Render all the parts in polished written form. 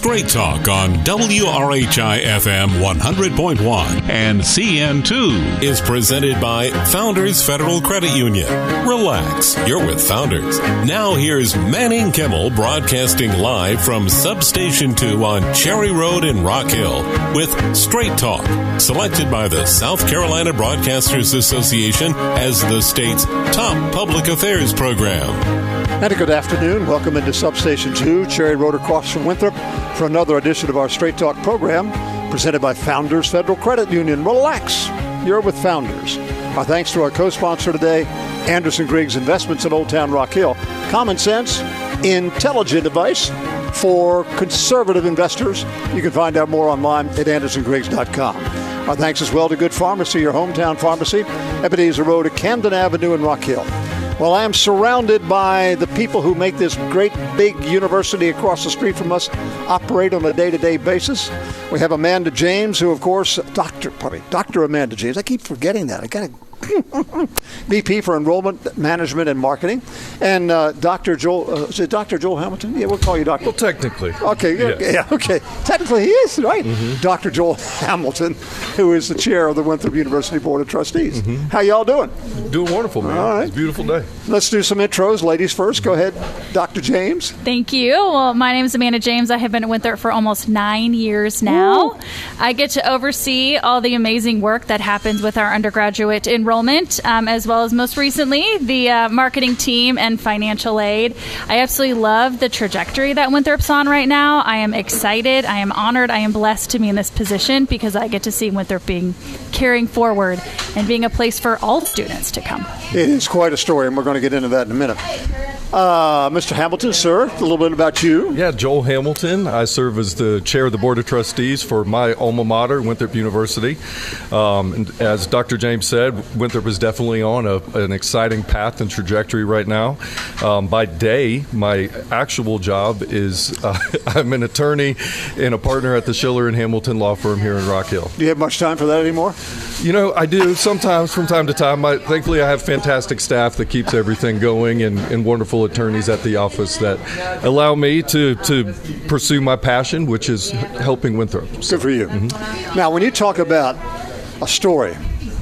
Straight Talk on WRHI-FM 100.1 and CN2 is presented by Founders Federal Credit Union. Relax, you're with Founders. Now here's Manning Kimmel broadcasting live from Substation 2 on Cherry Road in Rock Hill with Straight Talk, selected by the South Carolina Broadcasters Association as the state's top public affairs program. And a good afternoon. Welcome into Substation 2, Cherry Road across from Winthrop, for another edition of our Straight Talk program presented by Founders Federal Credit Union. Relax, you're with Founders. Our thanks to our co-sponsor today, Anderson Griggs Investments in Old Town Rock Hill. Common sense, intelligent advice for conservative investors. You can find out more online at andersongriggs.com. Our thanks as well to Good Pharmacy, your hometown pharmacy, Ebenezer Road at Camden Avenue in Rock Hill. Well, I am surrounded by the people who make this great big university across the street from us operate on a day-to-day basis. We have Amanda James, who, of course, Dr. Amanda James. I keep forgetting that. I got to VP for Enrollment Management and Marketing, and Dr. Joel. Is it Dr. Joel Hamilton? Yeah, we'll call you Dr. Well, technically. Okay, yeah, okay. Technically, he is, right? Mm-hmm. Dr. Joel Hamilton, who is the chair of the Winthrop University Board of Trustees. Mm-hmm. How y'all doing? Doing wonderful, man. All right. It's a beautiful day. Let's do some intros. Ladies first. Go ahead, Dr. James. Thank you. Well, my name is Amanda James. I have been at Winthrop for almost 9 years now. Woo. I get to oversee all the amazing work that happens with our undergraduate enrollment, as well as most recently the marketing team and financial aid. I absolutely love the trajectory that Winthrop's on right now. I am excited. I am honored. I am blessed to be in this position because I get to see Winthrop carrying forward and being a place for all students to come. It is quite a story, and we're going to get into that in a minute. Mr. Hamilton, sir, a little bit about you. Yeah, Joel Hamilton. I serve as the chair of the Board of Trustees for my alma mater, Winthrop University. And as Dr. James said, Winthrop is definitely on an exciting path and trajectory right now. By day, my actual job is I'm an attorney and a partner at the Schiller and Hamilton Law Firm here in Rock Hill. Do you have much time for that anymore? You know, I do sometimes from time to time. Thankfully, I have fantastic staff that keeps everything going and wonderful attorneys at the office that allow me to pursue my passion, which is helping Winthrop. Good for you. Mm-hmm. Now, when you talk about a story,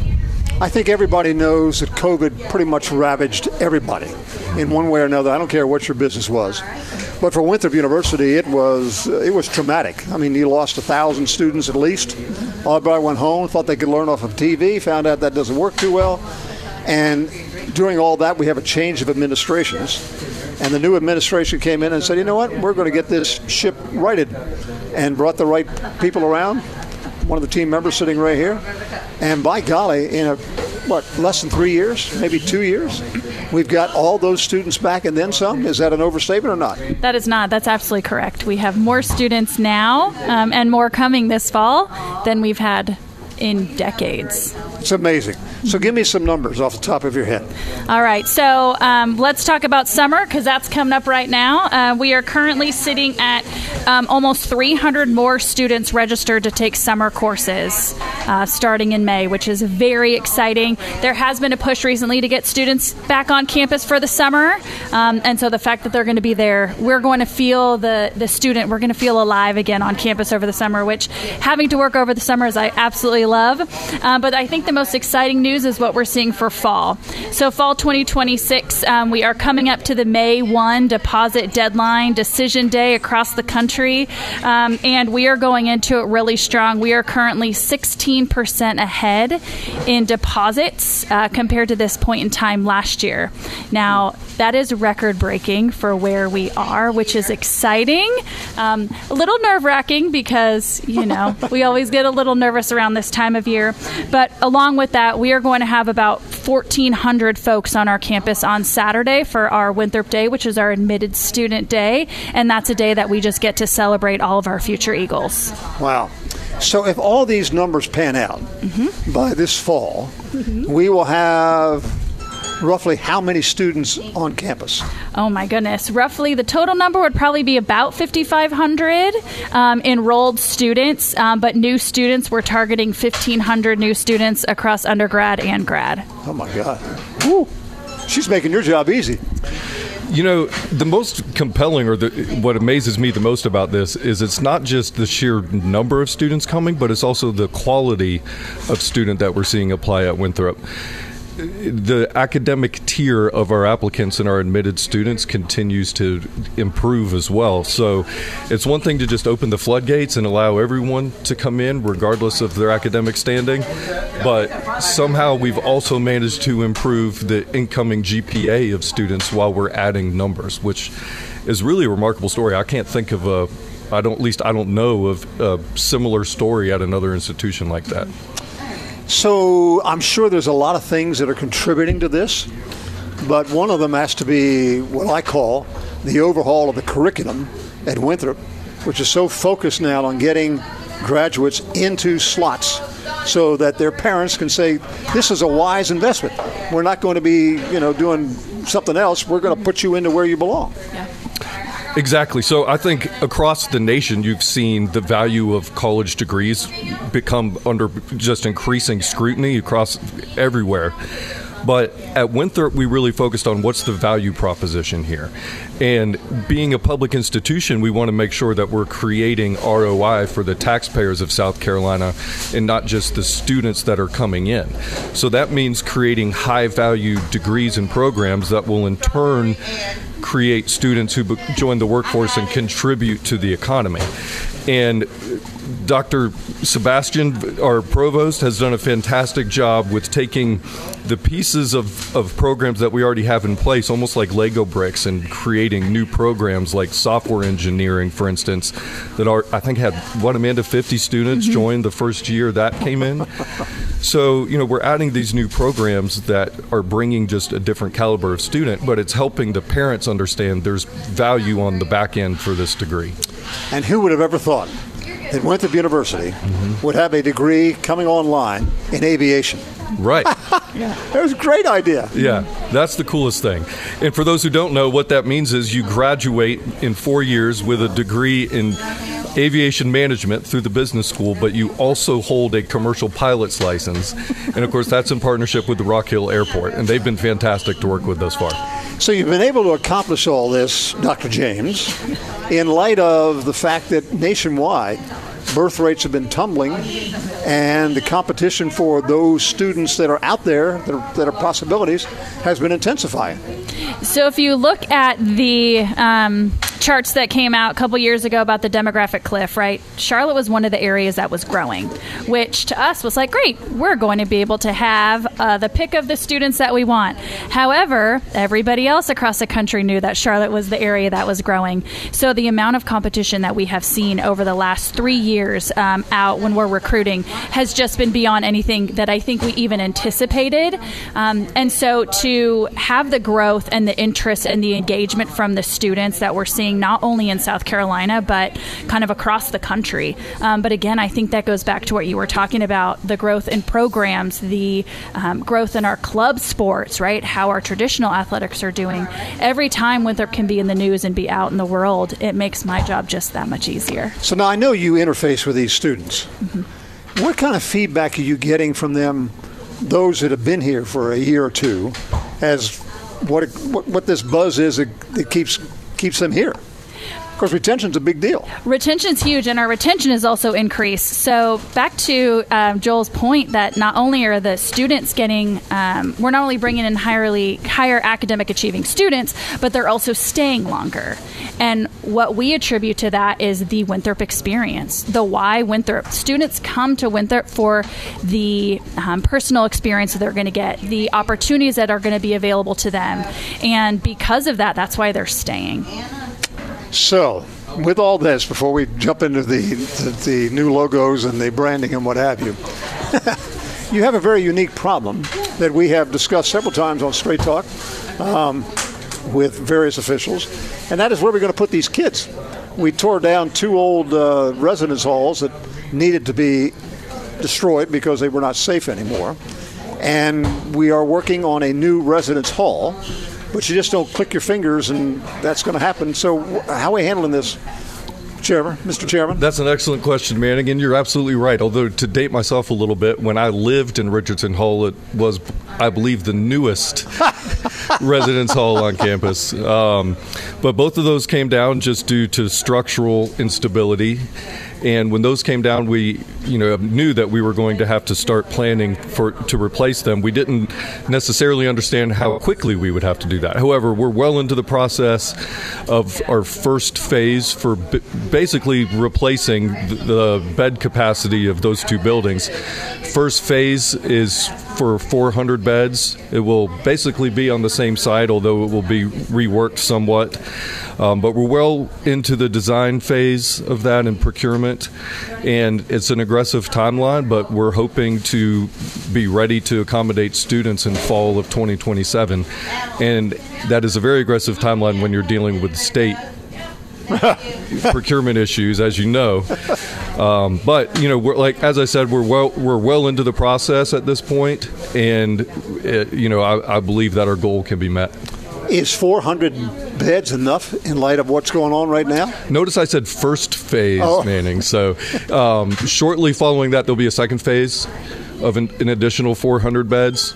I think everybody knows that COVID pretty much ravaged everybody in one way or another. I don't care what your business was. But for Winthrop University, it was traumatic. I mean, you lost 1,000 students at least. Everybody went home, thought they could learn off of TV, found out that doesn't work too well. And during all that, we have a change of administrations. And the new administration came in and said, you know what, we're going to get this ship righted, and brought the right people around. One of the team members sitting right here. And by golly, in less than 3 years, maybe 2 years, we've got all those students back and then some. Is that an overstatement or not? That is not. That's absolutely correct. We have more students now and more coming this fall than we've had in decades. It's amazing. So give me some numbers off the top of your head. All right. So let's talk about summer because that's coming up right now. We are currently sitting at almost 300 more students registered to take summer courses starting in May, which is very exciting. There has been a push recently to get students back on campus for the summer. And so the fact that they're going to be there, we're going to feel the student, we're going to feel alive again on campus over the summer, which having to work over the summer is I absolutely love. But I think the most exciting news is what we're seeing for fall. So fall 2026, we are coming up to the May 1 deposit deadline, decision day across the country, and we are going into it really strong. We are currently 16% ahead in deposits compared to this point in time last year. Now, that is record-breaking for where we are, which is exciting. A little nerve-wracking because, we always get a little nervous around this time of year. But along with that, we are going to have about 1,400 folks on our campus on Saturday for our Winthrop Day, which is our admitted student day. And that's a day that we just get to celebrate all of our future Eagles. Wow. So if all these numbers pan out by this fall, we will have roughly how many students on campus? Oh, my goodness. Roughly, the total number would probably be about 5,500 enrolled students, but new students, we're targeting 1,500 new students across undergrad and grad. Oh, my God. Woo. She's making your job easy. The most compelling, or what amazes me the most about this, is it's not just the sheer number of students coming, but it's also the quality of student that we're seeing apply at Winthrop. The academic tier of our applicants and our admitted students continues to improve as well. So it's one thing to just open the floodgates and allow everyone to come in regardless of their academic standing, but somehow we've also managed to improve the incoming GPA of students while we're adding numbers, which is really a remarkable story. I can't think of I don't know of a similar story at another institution like that. So I'm sure there's a lot of things that are contributing to this, but one of them has to be what I call the overhaul of the curriculum at Winthrop, which is so focused now on getting graduates into slots so that their parents can say, this is a wise investment. We're not going to be, doing something else. We're going to put you into where you belong. Yeah. Exactly. So I think across the nation, you've seen the value of college degrees become under just increasing scrutiny across everywhere. But at Winthrop, we really focused on what's the value proposition here. And being a public institution, we want to make sure that we're creating ROI for the taxpayers of South Carolina and not just the students that are coming in. So that means creating high-value degrees and programs that will in turn create students who join the workforce and contribute to the economy. And Dr. Sebastian, our provost, has done a fantastic job with taking the pieces of programs that we already have in place, almost like Lego bricks, and creating new programs like software engineering, for instance, that I think had, Amanda, 50 students join the first year that came in. So, we're adding these new programs that are bringing just a different caliber of student, but it's helping the parents understand there's value on the back end for this degree. And who would have ever thought that Winthrop University would have a degree coming online in aviation? Right. That was a great idea. Yeah, that's the coolest thing. And for those who don't know, what that means is you graduate in 4 years with a degree in aviation management through the business school, but you also hold a commercial pilot's license. And of course, that's in partnership with the Rock Hill Airport, and they've been fantastic to work with thus far. So you've been able to accomplish all this, Dr. James, in light of the fact that nationwide birth rates have been tumbling, and the competition for those students that are out there that are possibilities has been intensifying. So if you look at the charts that came out a couple years ago about the demographic cliff, right? Charlotte was one of the areas that was growing, which to us was like, great, we're going to be able to have the pick of the students that we want. However, everybody else across the country knew that Charlotte was the area that was growing. So the amount of competition that we have seen over the last 3 years out when we're recruiting has just been beyond anything that I think we even anticipated. And so to have the growth and the interest and the engagement from the students that we're seeing not only in South Carolina, but kind of across the country. But again, I think that goes back to what you were talking about, the growth in programs, the growth in our club sports, right? How our traditional athletics are doing. Every time Winthrop can be in the news and be out in the world, it makes my job just that much easier. So now I know you interface with these students. What kind of feedback are you getting from them, those that have been here for a year or two, as what this buzz is that keeps them here? Of course, retention's a big deal. Retention's huge, and our retention is also increased. So back to Joel's point that not only are the students getting, we're not only bringing in higher academic achieving students, but they're also staying longer. And what we attribute to that is the Winthrop experience, the why Winthrop. Students come to Winthrop for the personal experience that they're going to get, the opportunities that are going to be available to them. And because of that, that's why they're staying. So, with all this, before we jump into the new logos and the branding and what have you, you have a very unique problem that we have discussed several times on Straight Talk with various officials, and that is where we're going to put these kids. We tore down 2 old residence halls that needed to be destroyed because they were not safe anymore, and we are working on a new residence hall. But you just don't click your fingers and that's going to happen. So how are we handling this, Mr. Chairman? That's an excellent question, Manning, and you're absolutely right. Although, to date myself a little bit, when I lived in Richardson Hall, it was, I believe, the newest residence hall on campus. But both of those came down just due to structural instability. And when those came down, we knew that we were going to have to start planning to replace them. We didn't necessarily understand how quickly we would have to do that. However, we're well into the process of our first phase for basically replacing the bed capacity of those two buildings. First phase is for 400 beds. It will basically be on the same site, although it will be reworked somewhat. But we're well into the design phase of that and procurement, and it's an aggressive timeline, but we're hoping to be ready to accommodate students in fall of 2027. And that is a very aggressive timeline when you're dealing with state procurement issues, as you know. But we're, like as I said, we're well into the process at this point, and I believe that our goal can be met. Is 400 beds enough in light of what's going on right now? Notice I said first phase, Manning. So shortly following that, there'll be a second phase of an additional 400 beds.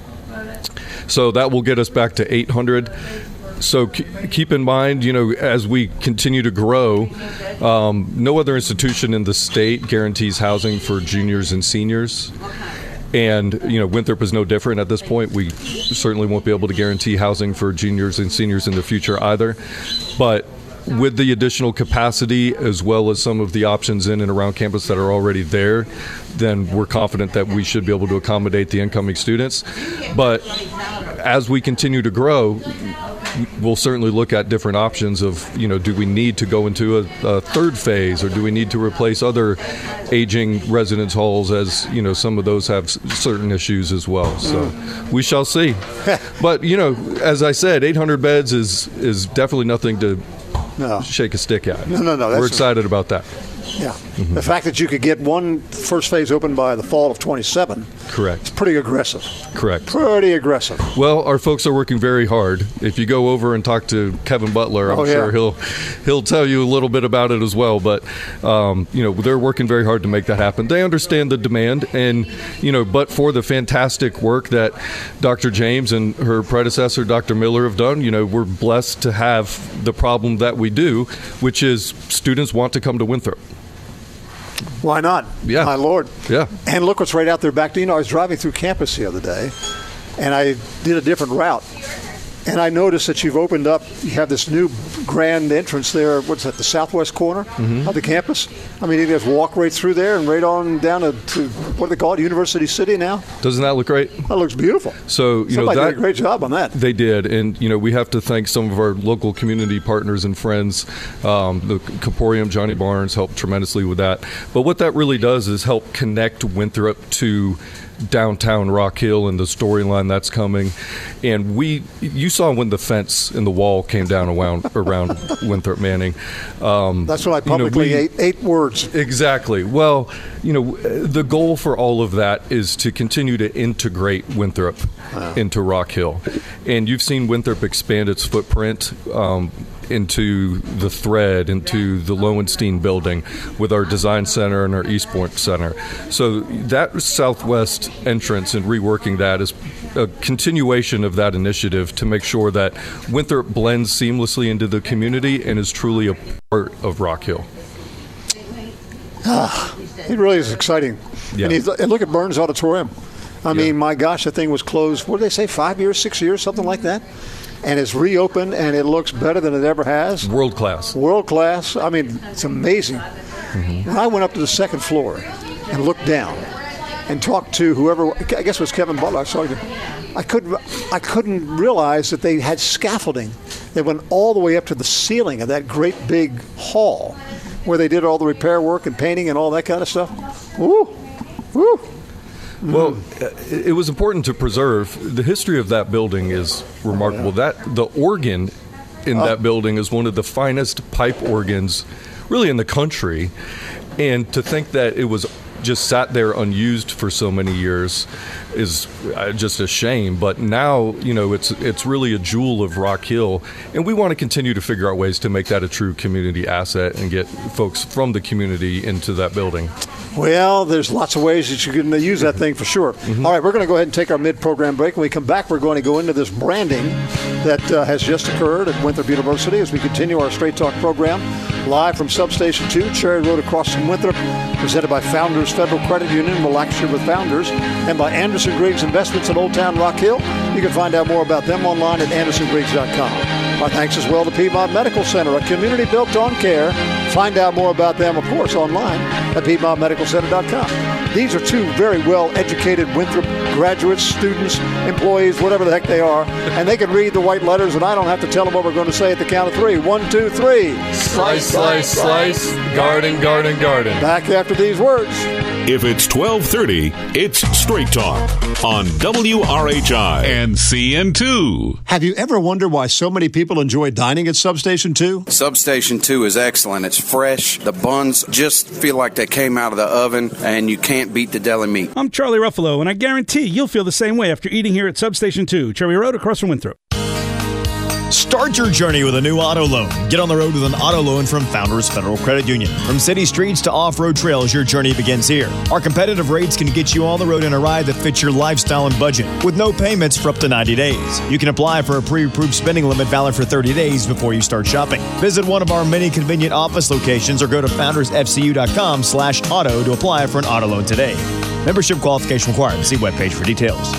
So that will get us back to 800. So keep in mind, as we continue to grow, no other institution in the state guarantees housing for juniors and seniors. And, Winthrop is no different at this point. We certainly won't be able to guarantee housing for juniors and seniors in the future either. But with the additional capacity, as well as some of the options in and around campus that are already there, then we're confident that we should be able to accommodate the incoming students. But as we continue to grow, we'll certainly look at different options of, do we need to go into a third phase, or do we need to replace other aging residence halls, as, some of those have certain issues as well. So we shall see. But, as I said, 800 beds is definitely nothing to shake a stick at. No. We're excited about that. Yeah. Mm-hmm. The fact that you could get one first phase open by the fall of 27. Correct. It's pretty aggressive. Correct. Pretty aggressive. Well, our folks are working very hard. If you go over and talk to Kevin Butler, I'm sure he'll tell you a little bit about it as well. But, they're working very hard to make that happen. They understand the demand, and, but for the fantastic work that Dr. James and her predecessor, Dr. Miller, have done, we're blessed to have the problem that we do, which is students want to come to Winthrop. Why not? Yeah. My Lord. Yeah. And look what's right out there back to, I was driving through campus the other day, and I did a different route. And I noticed that you've opened up, you have this new grand entrance there, what's that, the southwest corner of the campus? I mean, you can just walk right through there and right on down to what do they call it, University City now? Doesn't that look great? That looks beautiful. So, somebody did a great job on that. They did. And, we have to thank some of our local community partners and friends. The Caporium, Johnny Barnes, helped tremendously with that. But what that really does is help connect Winthrop to downtown Rock Hill and the storyline that's coming. And you saw when the fence and the wall came down around Winthrop, Manning. That's what I publicly ate words. Exactly. Well, the goal for all of that is to continue to integrate Winthrop into Rock Hill. And you've seen Winthrop expand its footprint into the Thread, into the Lowenstein building with our design center and our East Point Center. So that southwest entrance and reworking that is a continuation of that initiative to make sure that Winthrop blends seamlessly into the community and is truly a part of Rock Hill. It really is exciting. Yeah. And look at Burns Auditorium. I mean, my gosh, the thing was closed, what did they say, 5 years, 6 years, something like that? And it's reopened, and it looks better than it ever has. World class. World class. I mean, it's amazing. Mm-hmm. When I went up to the second floor and looked down and talked to whoever, I guess it was Kevin Butler, I couldn't realize that they had scaffolding that went all the way up to the ceiling of that great big hall where they did all the repair work and painting and all that kind of stuff. Woo! Woo! Well, it was important to preserve. The history of that building is remarkable. The organ in that building is one of the finest pipe organs really in the country. And to think that it was just sat there unused for so many years is just a shame. But now, it's really a jewel of Rock Hill, and we want to continue to figure out ways to make that a true community asset and get folks from the community into that building. Well, there's lots of ways that you can use that thing for sure. Mm-hmm. All right, we're going to go ahead and take our mid-program break. When we come back, we're going to go into this branding that has just occurred at Winthrop University as we continue our Straight Talk program live from Substation 2, Cherry Road across from Winthrop, presented by Founders Federal Credit Union. Relax here with Founders, and by Anderson Griggs Investments in Old Town Rock Hill. You can find out more about them online at andersongriggs.com. Our thanks as well to Piedmont Medical Center, a community built on care. Find out more about them, of course, online at PiedmontMedicalCenter.com. These are two very well-educated Winthrop graduates, students, employees, whatever the heck they are, and they can read the white letters, and I don't have to tell them what we're going to say at the count of 3. 1, 2, 3. Slice, slice, slice. Garden, garden, garden. Back after these words. If it's 12:30, it's Straight Talk on WRHI and CN2. Have you ever wondered why so many people enjoy dining at Substation 2? Substation 2 is excellent. It's fresh. The buns just feel like they came out of the oven, and you can't beat the deli meat. I'm Charlie Ruffalo, and I guarantee you'll feel the same way after eating here at Substation 2, Cherry Road across from Winthrop. Start your journey with a new auto loan. Get on the road with an auto loan from Founders Federal Credit Union. From city streets to off-road trails, your journey begins here. Our competitive rates can get you on the road in a ride that fits your lifestyle and budget with no payments for up to 90 days. You can apply for a pre-approved spending limit valid for 30 days before you start shopping. Visit one of our many convenient office locations or go to foundersfcu.com/auto to apply for an auto loan today. Membership qualification required. See webpage for details.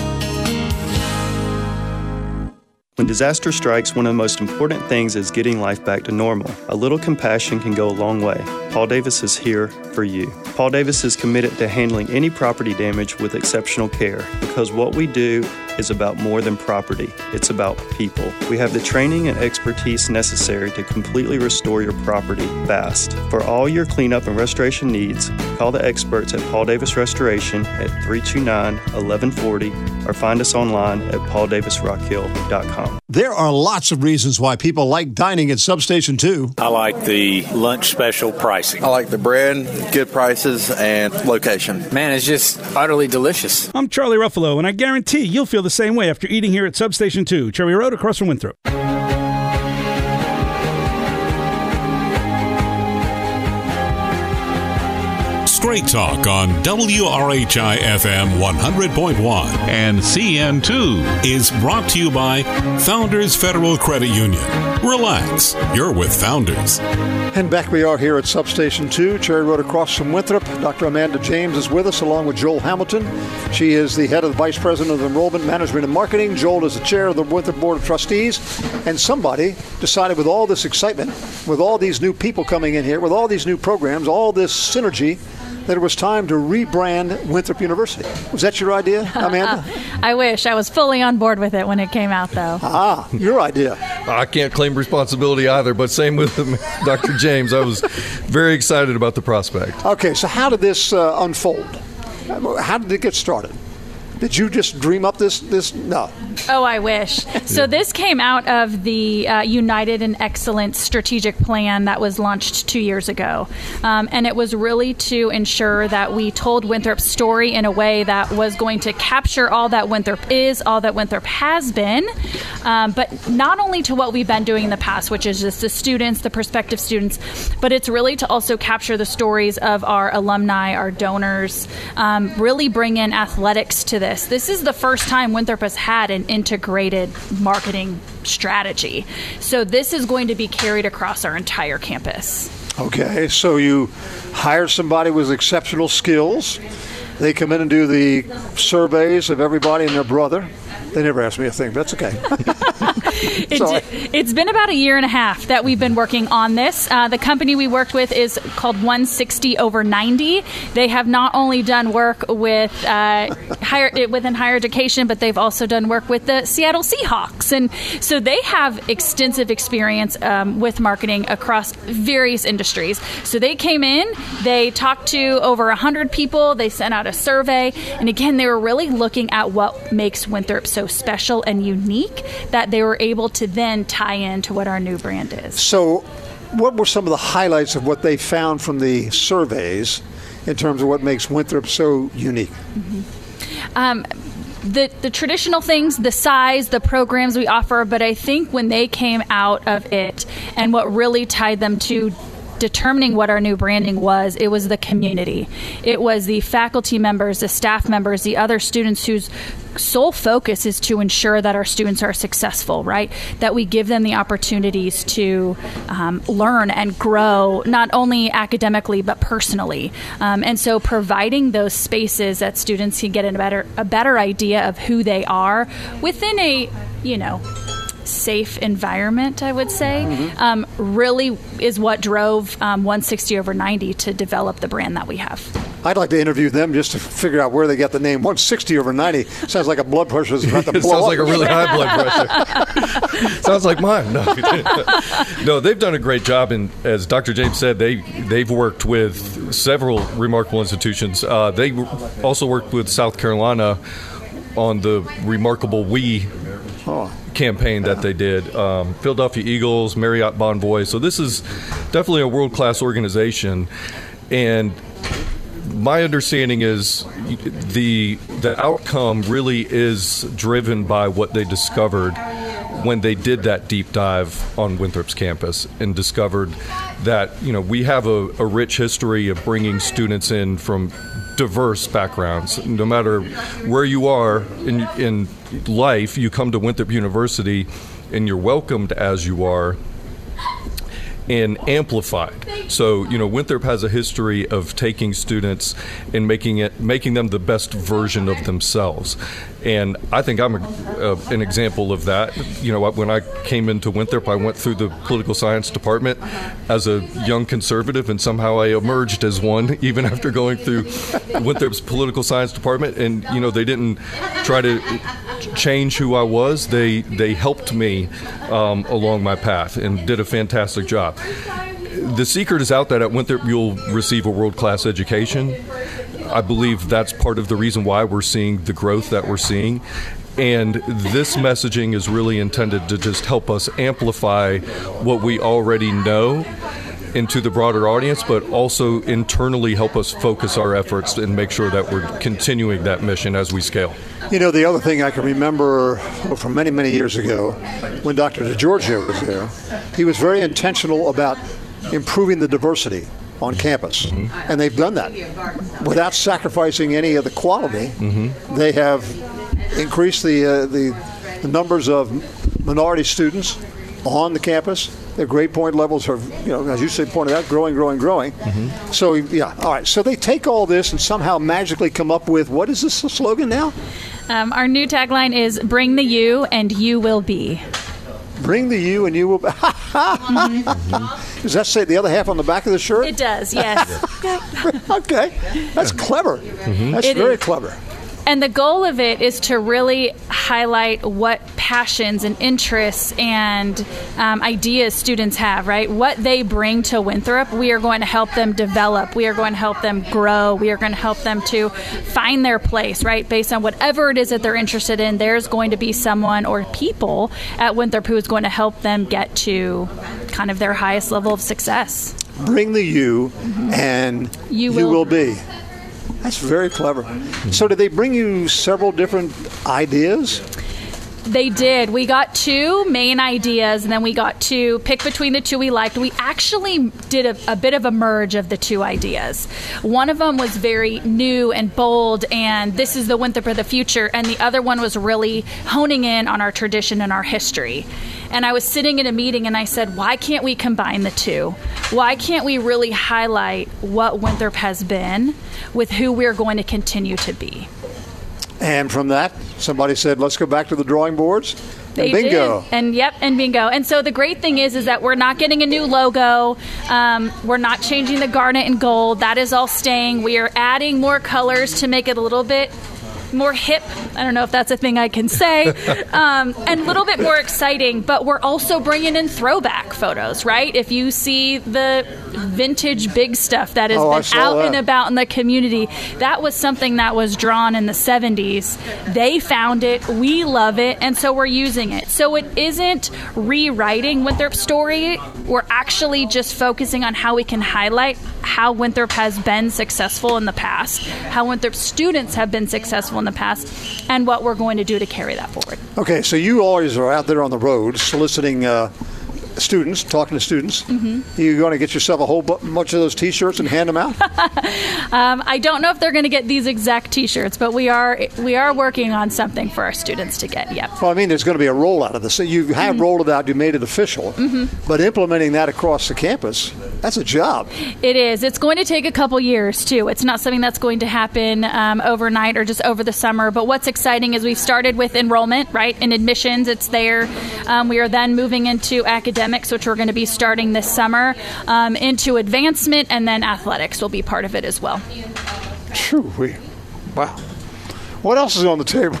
When disaster strikes, one of the most important things is getting life back to normal. A little compassion can go a long way. Paul Davis is here for you. Paul Davis is committed to handling any property damage with exceptional care because what we do is about more than property. It's about people. We have the training and expertise necessary to completely restore your property fast. For all your cleanup and restoration needs, call the experts at Paul Davis Restoration at 329-1140 or find us online at pauldavisrockhill.com. There are lots of reasons why people like dining at Substation 2. I like the lunch special pricing. I like the bread, good prices, and location. Man, it's just utterly delicious. I'm Charlie Ruffalo, and I guarantee you'll feel the same way after eating here at Substation 2, Cherry Road across from Winthrop. Straight Talk on WRHI FM 100.1 and CN2 is brought to you by Founders Federal Credit Union. Relax, you're with Founders. And back we are here at Substation 2, Cherry Road across from Winthrop. Dr. Amanda James is with us along with Joel Hamilton. She is the head of the Vice President of Enrollment Management and Marketing. Joel is the chair of the Winthrop Board of Trustees. And somebody decided with all this excitement, with all these new people coming in here, with all these new programs, all this synergy, that it was time to rebrand Winthrop University. Was that your idea, Amanda? I wish. I was fully on board with it when it came out, though. Your idea. I can't claim responsibility either, but same with Dr. James. I was very excited about the prospect. Okay, so how did this unfold? How did it get started? Did you just dream up this? No. Oh, I wish. So this came out of the United and Excellence strategic plan that was launched 2 years ago. And it was really to ensure that we told Winthrop's story in a way that was going to capture all that Winthrop is, all that Winthrop has been, but not only to what we've been doing in the past, which is just the students, the prospective students, but it's really to also capture the stories of our alumni, our donors, really bring in athletics to this. This is the first time Winthrop has had an integrated marketing strategy. So this is going to be carried across our entire campus. Okay, so you hire somebody with exceptional skills. They come in and do the surveys of everybody and their brother. They never asked me a thing, but that's okay. It's been about a year and a half that we've been working on this. The company we worked with is called 160over90. They have not only done work with within higher education, but they've also done work with the Seattle Seahawks. And so they have extensive experience with marketing across various industries. So they came in, they talked to over 100 people, they sent out a survey, and again, they were really looking at what makes Winthrop so special and unique that they were able to then tie into what our new brand is. So what were some of the highlights of what they found from the surveys in terms of what makes Winthrop so unique? Mm-hmm. the traditional things, the size, the programs we offer, but I think when they came out of it and what really tied them to determining what our new branding was, it was the community. It was the faculty members, the staff members, the other students whose sole focus is to ensure that our students are successful, right? That we give them the opportunities to learn and grow, not only academically, but personally. And so providing those spaces that students can get a better idea of who they are within a, safe environment, I would say, really is what drove 160/90 to develop the brand that we have. I'd like to interview them just to figure out where they got the name 160/90. Sounds like a blood pressure is about to blow Sounds up. like a really high blood pressure. Sounds like mine. No, they've done a great job, and as Dr. James said, they've worked with several remarkable institutions. They also worked with South Carolina on the Remarkable We campaign that they did. Philadelphia Eagles, Marriott Bonvoy. So this is definitely a world-class organization, and my understanding is the outcome really is driven by what they discovered when they did that deep dive on Winthrop's campus and discovered that we have a rich history of bringing students in from diverse backgrounds. No matter where you are in life, you come to Winthrop University and you're welcomed as you are and amplified. So, Winthrop has a history of taking students and making them the best version of themselves. And I think I'm an example of that. When I came into Winthrop, I went through the political science department as a young conservative, and somehow I emerged as one, even after going through Winthrop's political science department. And, they didn't try to change who I was. They helped me along my path and did a fantastic job. The secret is out that at Winthrop you'll receive a world-class education. I believe that's part of the reason why we're seeing the growth that we're seeing. And this messaging is really intended to just help us amplify what we already know into the broader audience, but also internally help us focus our efforts and make sure that we're continuing that mission as we scale. The other thing I can remember from many, many years ago, when Dr. DeGiorgio was there, he was very intentional about improving the diversity on campus. And they've done that without sacrificing any of the quality. They have increased the numbers of minority students on the campus. Their grade point levels are, as you pointed out, growing. So, all right. So they take all this and somehow magically come up with, what is this slogan now? Our new tagline is "Bring the U and you will be." Bring the U and you will be. Does that say the other half on the back of the shirt? It does, yes. Okay. That's clever. That's very clever. And the goal of it is to really highlight what passions and interests and ideas students have, right? What they bring to Winthrop, we are going to help them develop. We are going to help them grow. We are going to help them to find their place, right? Based on whatever it is that they're interested in, there's going to be someone or people at Winthrop who is going to help them get to kind of their highest level of success. Bring the U and you will be. That's very clever. So did they bring you several different ideas? They did. We got two main ideas, and then we got to pick between the two we liked. We actually did a bit of a merge of the two ideas. One of them was very new and bold, and this is the Winthrop of the future, and the other one was really honing in on our tradition and our history. And I was sitting in a meeting, and I said, why can't we combine the two? Why can't we really highlight what Winthrop has been with who we're going to continue to be? And from that, somebody said, let's go back to the drawing boards. They bingo. Did. And bingo. And so the great thing is that we're not getting a new logo. We're not changing the garnet and gold. That is all staying. We are adding more colors to make it a little bit more hip. I don't know if that's a thing I can say. And a little bit more exciting, but we're also bringing in throwback photos, right? If you see the vintage big stuff that has been out and about in the community. That was something that was drawn in the 70s. They found it. We love it. And so we're using it. So it isn't rewriting Winthrop's story. We're actually just focusing on how we can highlight how Winthrop has been successful in the past, how Winthrop students have been successful in the past, and what we're going to do to carry that forward. Okay, so you always are out there on the road soliciting students, talking to students. Mm-hmm. You're going to get yourself a whole bunch of those T-shirts and hand them out? I don't know if they're going to get these exact T-shirts, but we are working on something for our students to get. Yep. Well, I mean, there's going to be a rollout of this. You have rolled it out. You made it official. Mm-hmm. But implementing that across the campus, that's a job. It is. It's going to take a couple years, too. It's not something that's going to happen overnight or just over the summer. But what's exciting is we've started with enrollment, right? In admissions, it's there. We are then moving into academics, which we're going to be starting this summer, into advancement, and then athletics will be part of it as well. Wow. What else is on the table?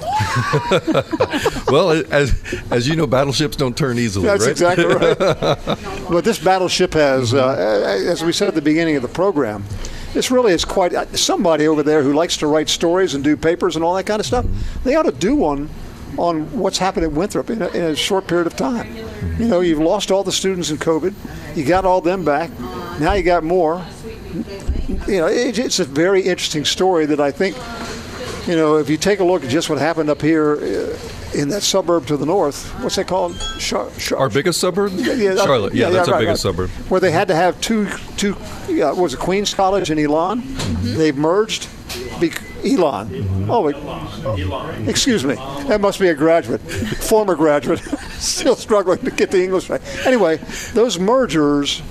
Well, as you know, battleships don't turn easily, That's right? exactly right. But this battleship has, as we said at the beginning of the program, this really is quite somebody over there who likes to write stories and do papers and all that kind of stuff. They ought to do one on what's happened at Winthrop in a short period of time. You know, you've lost all the students in COVID. You got all them back. Now you got more. You know, it's a very interesting story that I think, you know, if you take a look at just what happened up here in that suburb to the north, what's that called? Our biggest suburb? Charlotte. Yeah, that's our biggest suburb. Where they had to have two was it Queens College and Elon? Mm-hmm. They've merged. Elon. Mm-hmm. Oh, excuse me. That must be a graduate, former graduate, still struggling to get the English right. Anyway, those mergers,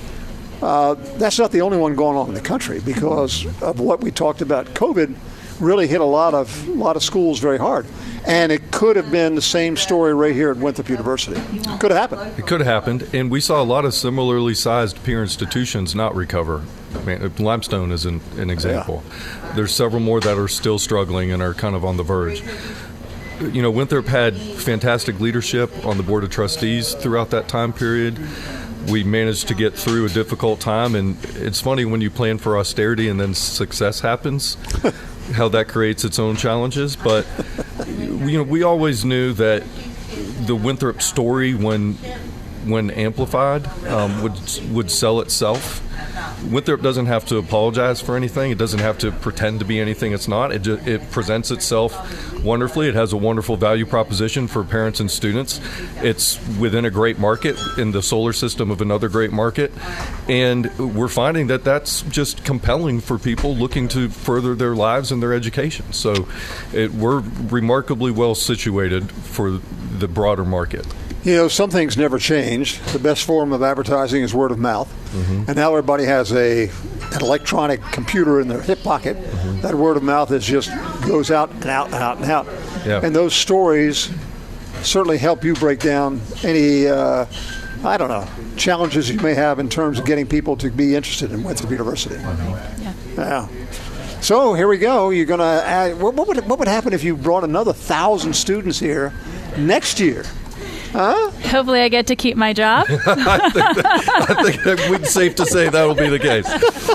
that's not the only one going on in the country because of what we talked about. COVID really hit a lot of schools very hard. And it could have been the same story right here at Winthrop University. It could have happened. It could have happened. And we saw a lot of similarly sized peer institutions not recover. I mean, Limestone is an example. Yeah. There's several more that are still struggling and are kind of on the verge. You know, Winthrop had fantastic leadership on the Board of Trustees throughout that time period. We managed to get through a difficult time. And it's funny when you plan for austerity and then success happens, how that creates its own challenges. But you know, we always knew that the Winthrop story, when amplified, would sell itself. Winthrop doesn't have to apologize for anything. It doesn't have to pretend to be anything it's not. It presents itself wonderfully. It has a wonderful value proposition for parents and students. It's within a great market in the solar system of another great market. And we're finding that that's just compelling for people looking to further their lives and their education. So we're remarkably well situated for the broader market. You know, some things never change. The best form of advertising is word of mouth. Mm-hmm. And now everybody has an electronic computer in their hip pocket. Mm-hmm. That word of mouth just goes out and out and out and out. Yeah. And those stories certainly help you break down any, challenges you may have in terms of getting people to be interested in Winthrop University. Mm-hmm. Yeah. So here we go. You're going to add, what would happen if you brought another 1,000 students here next year? Huh? Hopefully I get to keep my job. I think it's safe to say that'll be the case.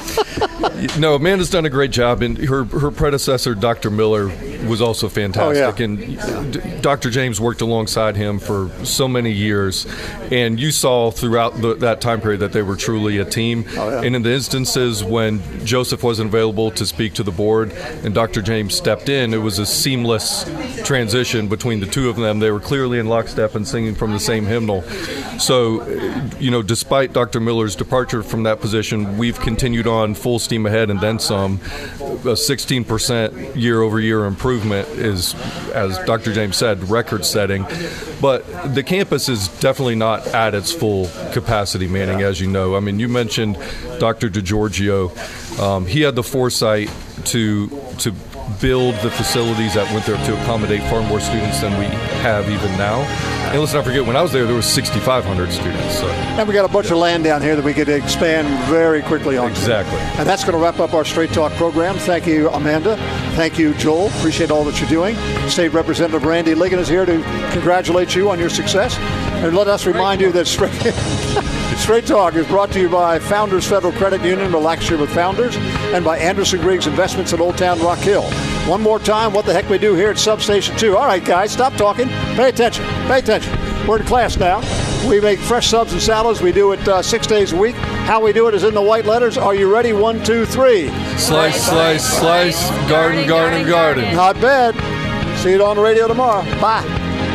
No, Amanda's done a great job, and her predecessor, Dr. Miller, was also fantastic. Oh, yeah. And Dr. James worked alongside him for so many years, and you saw throughout that time period that they were truly a team. Oh, yeah. And in the instances when Joseph wasn't available to speak to the board and Dr. James stepped in, it was a seamless transition between the two of them. They were clearly in lockstep and singing from the same hymnal. So, you know, despite Dr. Miller's departure from that position, we've continued on full steam ahead and then some. A 16% year-over-year improvement is, as Dr. James said, record-setting. But the campus is definitely not at its full capacity, Manning, as you know. I mean, you mentioned Dr. DeGiorgio. He had the foresight to build the facilities at Winthrop to accommodate far more students than we have even now. And let's not forget, when I was there was 6,500 students. So. And we got a bunch of land down here that we could expand very quickly on. Exactly. And that's going to wrap up our Straight Talk program. Thank you, Amanda. Thank you, Joel. Appreciate all that you're doing. State Representative Randy Ligon is here to congratulate you on your success. And let us remind you that Straight Talk is brought to you by Founders Federal Credit Union, Relax Here with Founders, and by Anderson Griggs Investments at Old Town Rock Hill. One more time, what the heck we do here at Substation 2. All right, guys, stop talking. Pay attention. Pay attention. We're in class now. We make fresh subs and salads. We do it 6 days a week. How we do it is in the white letters. Are you ready? 1, 2, 3. Slice, slice, slice. Garden, garden, garden. Not bad. See you on the radio tomorrow. Bye.